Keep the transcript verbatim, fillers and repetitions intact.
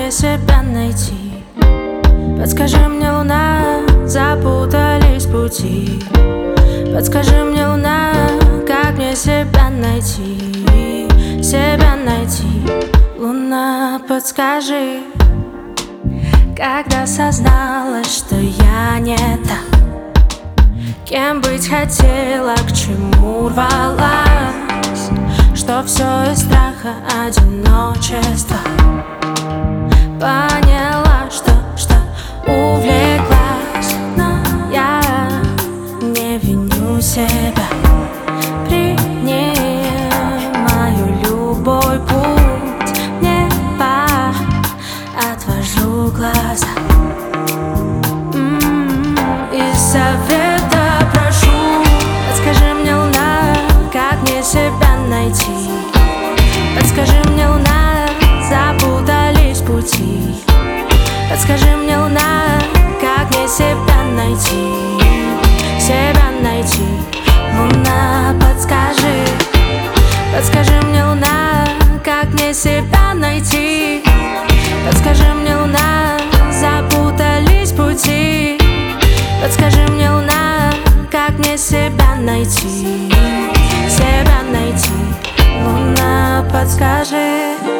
мне себя найти? Подскажи мне, луна, запутались пути. Подскажи мне, луна, как мне себя найти? Себя найти, луна, подскажи. Когда созналась, что я не та, кем быть хотела, к чему рвалась, что все из страха одиночества. Поняла, что, что увлеклась, но я не виню себя. Принимаю любой путь, в небо отвожу глаза. М-м-м, из совета прошу, подскажи мне, луна, как мне себя найти? Подскажи мне, луна, запутались пути. Подскажи мне, луна, как мне себя найти? Себя найти, луна, подскажи. Подскажи мне, луна, как мне себя найти? Подскажи мне, луна, запутались пути. Подскажи мне, луна, как мне себя найти? Себя найти, луна, подскажи.